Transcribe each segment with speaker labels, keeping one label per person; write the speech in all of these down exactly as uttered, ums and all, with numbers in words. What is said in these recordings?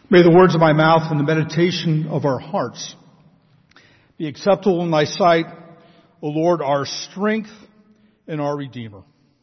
Speaker 1: May the words of my mouth and the meditation of our hearts be acceptable in thy sight, O Lord, our strength and our Redeemer.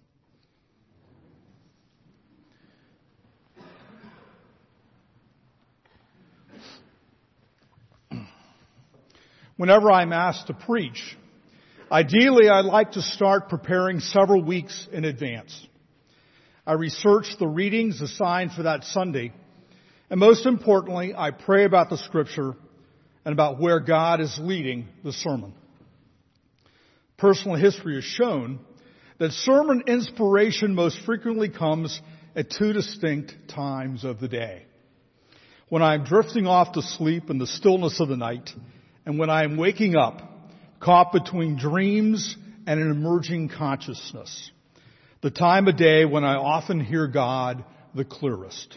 Speaker 1: Whenever I'm asked to preach, ideally I'd like to start preparing several weeks in advance. I research the readings assigned for that Sunday, and most importantly, I pray about the Scripture and about where God is leading the sermon. Personal history has shown that sermon inspiration most frequently comes at two distinct times of the day. When I'm drifting off to sleep in the stillness of the night, and when I am waking up, caught between dreams and an emerging consciousness. The time of day when I often hear God the clearest.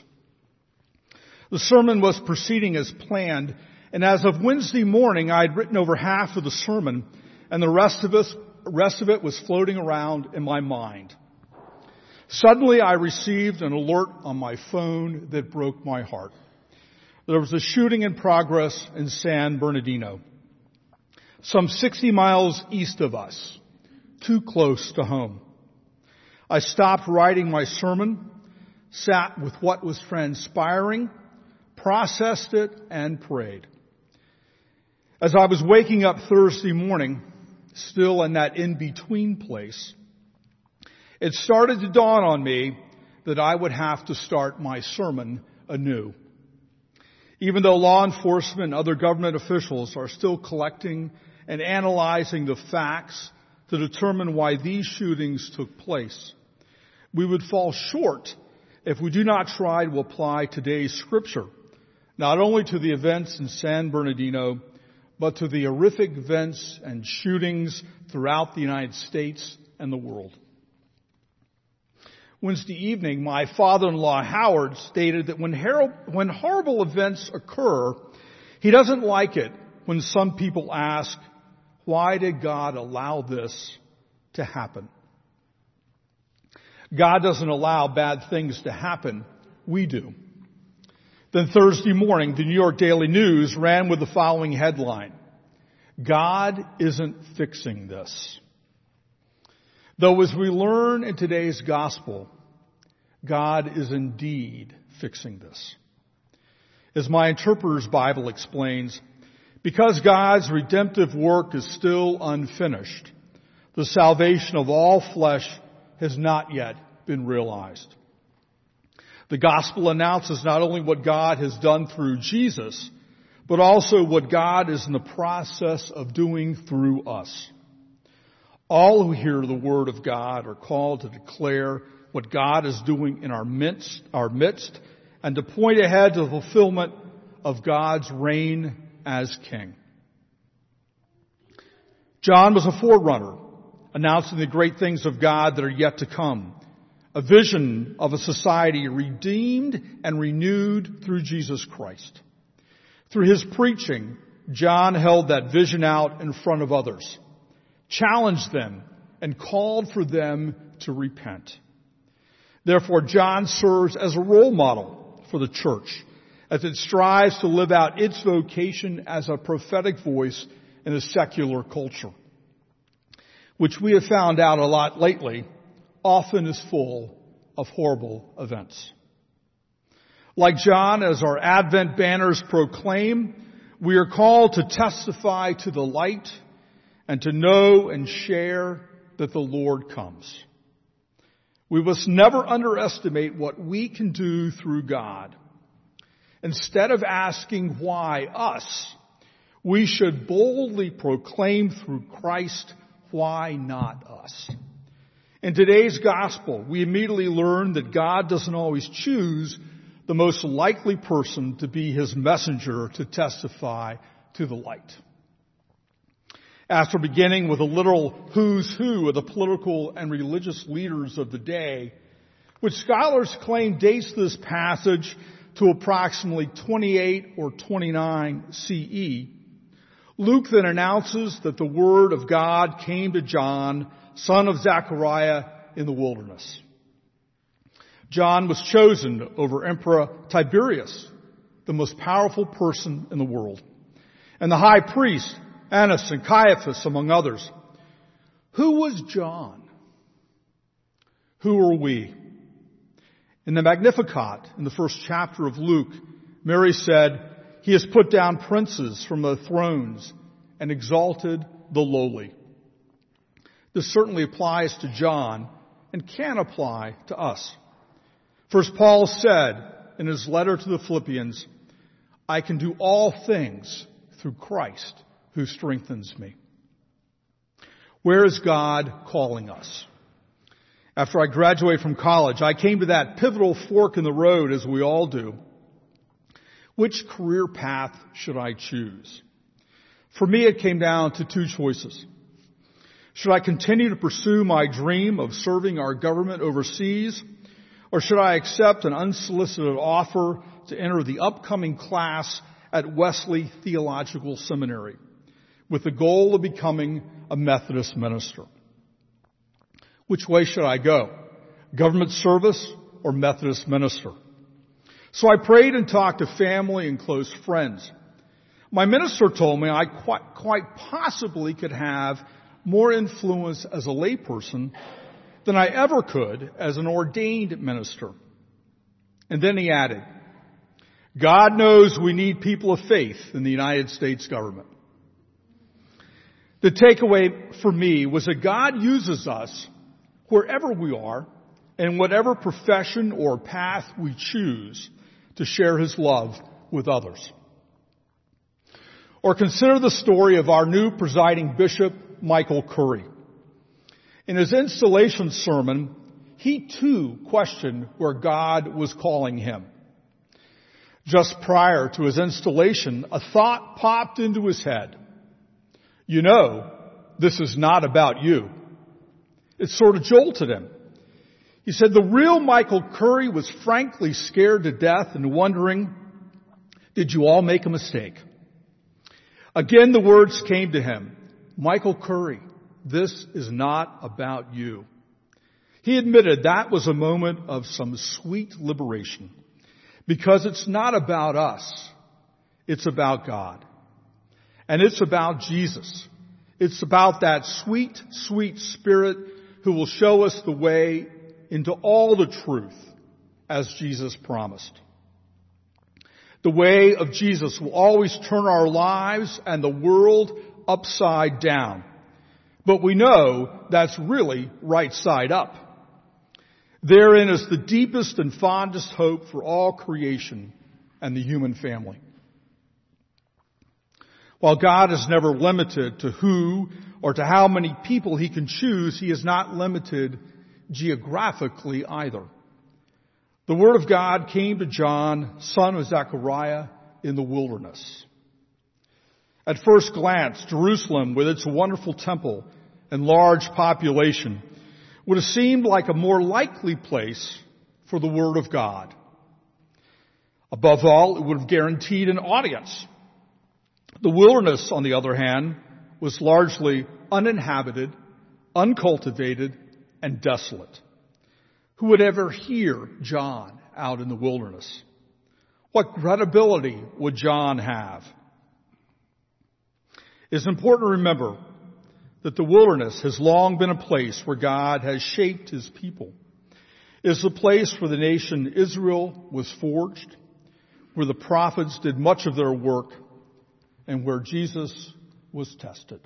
Speaker 1: The sermon was proceeding as planned, and as of Wednesday morning, I had written over half of the sermon, and the rest of it, rest of it was floating around in my mind. Suddenly, I received an alert on my phone that broke my heart. There was a shooting in progress in San Bernardino, some sixty miles east of us, too close to home. I stopped writing my sermon, sat with what was transpiring, processed it, and prayed. As I was waking up Thursday morning, still in that in-between place, it started to dawn on me that I would have to start my sermon anew. Even though law enforcement and other government officials are still collecting and analyzing the facts to determine why these shootings took place, we would fall short if we do not try to apply today's Scripture, not only to the events in San Bernardino, but to the horrific events and shootings throughout the United States and the world. Wednesday evening, my father-in-law, Howard, stated that when, her- when horrible events occur, he doesn't like it when some people ask, why did God allow this to happen? God doesn't allow bad things to happen. We do. Then Thursday morning, the New York Daily News ran with the following headline: God isn't fixing this. Though as we learn in today's gospel, God is indeed fixing this. As my interpreter's Bible explains, because God's redemptive work is still unfinished, the salvation of all flesh has not yet been realized. The gospel announces not only what God has done through Jesus, but also what God is in the process of doing through us. All who hear the word of God are called to declare what God is doing in our midst, our midst, and to point ahead to the fulfillment of God's reign as King. John was a forerunner, announcing the great things of God that are yet to come, a vision of a society redeemed and renewed through Jesus Christ. Through his preaching, John held that vision out in front of others, challenged them, and called for them to repent. Therefore, John serves as a role model for the church as it strives to live out its vocation as a prophetic voice in a secular culture, which we have found out a lot lately often is full of horrible events. Like John, as our Advent banners proclaim, we are called to testify to the light and to know and share that the Lord comes. We must never underestimate what we can do through God. Instead of asking why us, we should boldly proclaim through Christ, why not us? In today's gospel, we immediately learn that God doesn't always choose the most likely person to be his messenger to testify to the light. After beginning with a literal who's who of the political and religious leaders of the day, which scholars claim dates this passage to approximately twenty-eight or twenty-nine C E, Luke then announces that the word of God came to John, son of Zechariah, in the wilderness. John was chosen over Emperor Tiberius the most powerful person in the world, and the high priest, Annas and Caiaphas, among others. Who was John? Who are we? In the Magnificat, in the first chapter of Luke, Mary said, "He has put down princes from their thrones and exalted the lowly." This certainly applies to John and can apply to us. For as Paul said in his letter to the Philippians, "I can do all things through Christ who strengthens me." Where is God calling us? After I graduated from college, I came to that pivotal fork in the road, as we all do. Which career path should I choose? For me, it came down to two choices. Should I continue to pursue my dream of serving our government overseas, or should I accept an unsolicited offer to enter the upcoming class at Wesley Theological Seminary with the goal of becoming a Methodist minister? Which way should I go? Government service or Methodist minister? So I prayed and talked to family and close friends. My minister told me I quite, quite possibly could have more influence as a layperson than I ever could as an ordained minister. And then he added, God knows we need people of faith in the United States government. The takeaway for me was that God uses us wherever we are and whatever profession or path we choose to share His love with others. Or consider the story of our new presiding bishop, Michael Curry. In his installation sermon, he too questioned where God was calling him. Just prior to his installation, a thought popped into his head. You know, this is not about you. It sort of jolted him. He said the real Michael Curry was frankly scared to death and wondering, did you all make a mistake? Again, the words came to him, Michael Curry, this is not about you. He admitted that was a moment of some sweet liberation because it's not about us. It's about God. And it's about Jesus. It's about that sweet, sweet Spirit who will show us the way into all the truth as Jesus promised. The way of Jesus will always turn our lives and the world upside down. But we know that's really right side up. Therein is the deepest and fondest hope for all creation and the human family. While God is never limited to who or to how many people He can choose, He is not limited geographically either. The Word of God came to John, son of Zechariah, in the wilderness. At first glance, Jerusalem, with its wonderful temple and large population, would have seemed like a more likely place for the Word of God. Above all, it would have guaranteed an audience. The wilderness, on the other hand, was largely uninhabited, uncultivated, and desolate. Who would ever hear John out in the wilderness? What credibility would John have? It's important to remember that the wilderness has long been a place where God has shaped His people. It is the place where the nation Israel was forged, where the prophets did much of their work, and where Jesus was tested.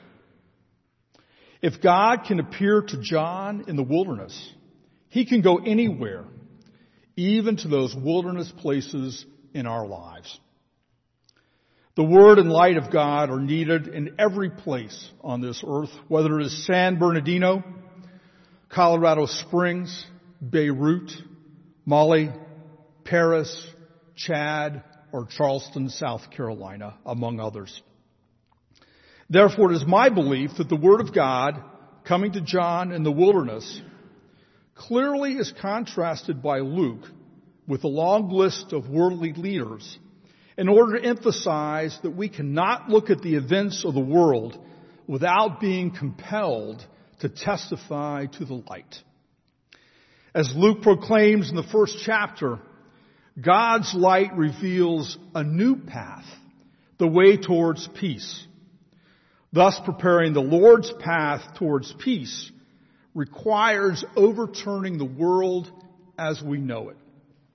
Speaker 1: If God can appear to John in the wilderness, He can go anywhere, even to those wilderness places in our lives. The Word and light of God are needed in every place on this earth, whether it is San Bernardino, Colorado Springs, Beirut, Mali, Paris, Chad, or Charleston, South Carolina, among others. Therefore, it is my belief that the Word of God, coming to John in the wilderness, clearly is contrasted by Luke with a long list of worldly leaders in order to emphasize that we cannot look at the events of the world without being compelled to testify to the light. As Luke proclaims in the first chapter, God's light reveals a new path, the way towards peace. Thus, preparing the Lord's path towards peace requires overturning the world as we know it.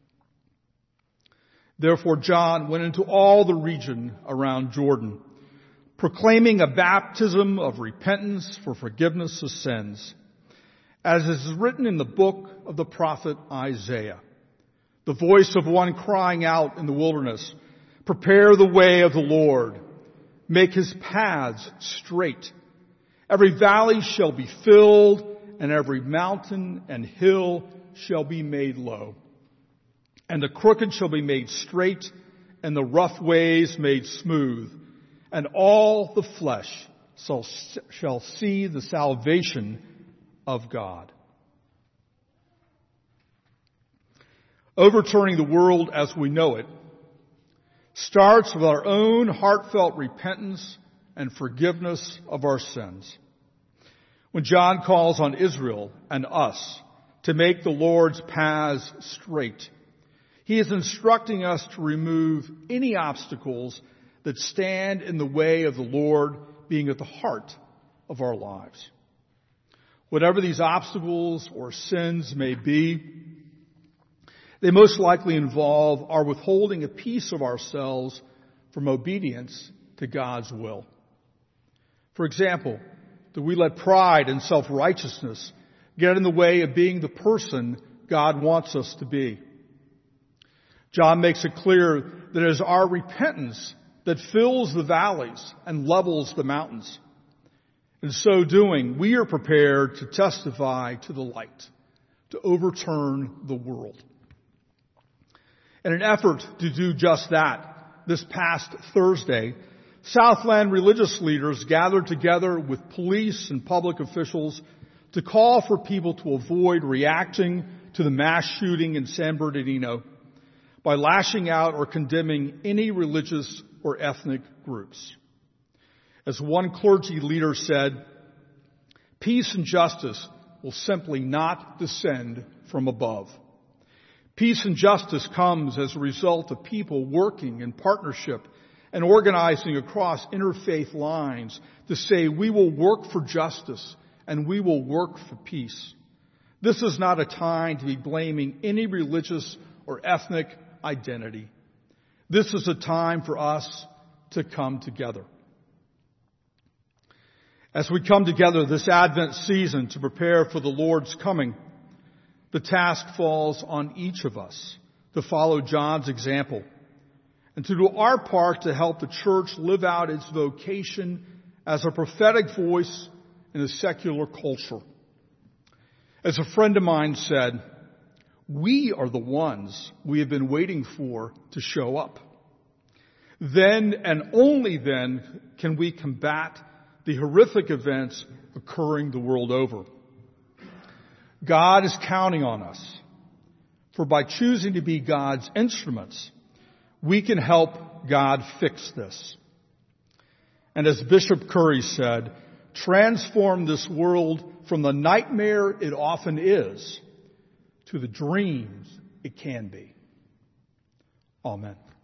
Speaker 1: Therefore, John went into all the region around Jordan, proclaiming a baptism of repentance for forgiveness of sins, as is written in the book of the prophet Isaiah. The voice of one crying out in the wilderness, "Prepare the way of the Lord. Make his paths straight. Every valley shall be filled, and every mountain and hill shall be made low. And the crooked shall be made straight, and the rough ways made smooth. And all the flesh shall, shall see the salvation of God." Overturning the world as we know it starts with our own heartfelt repentance and forgiveness of our sins. When John calls on Israel and us to make the Lord's paths straight, he is instructing us to remove any obstacles that stand in the way of the Lord being at the heart of our lives. Whatever these obstacles or sins may be, they most likely involve our withholding a piece of ourselves from obedience to God's will. For example, do we let pride and self-righteousness get in the way of being the person God wants us to be? John makes it clear that it is our repentance that fills the valleys and levels the mountains. In so doing, we are prepared to testify to the light, to overturn the world. In an effort to do just that, this past Thursday, Southland religious leaders gathered together with police and public officials to call for people to avoid reacting to the mass shooting in San Bernardino by lashing out or condemning any religious or ethnic groups. As one clergy leader said, "Peace and justice will simply not descend from above. Peace and justice comes as a result of people working in partnership and organizing across interfaith lines to say we will work for justice and we will work for peace. This is not a time to be blaming any religious or ethnic identity. This is a time for us to come together." As we come together this Advent season to prepare for the Lord's coming, the task falls on each of us to follow John's example and to do our part to help the church live out its vocation as a prophetic voice in a secular culture. As a friend of mine said, we are the ones we have been waiting for to show up. Then and only then can we combat the horrific events occurring the world over. God is counting on us, for by choosing to be God's instruments, we can help God fix this. And as Bishop Curry said, transform this world from the nightmare it often is to the dreams it can be. Amen.